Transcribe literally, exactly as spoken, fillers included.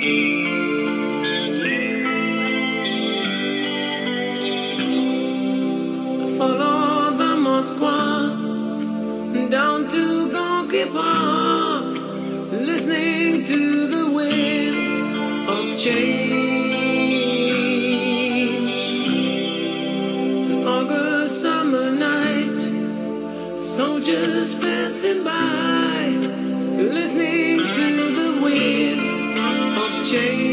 Follow the Moskva down to Gorky Park, listening to the wind of change. An August summer night, soldiers passing by, listening to the wind of change.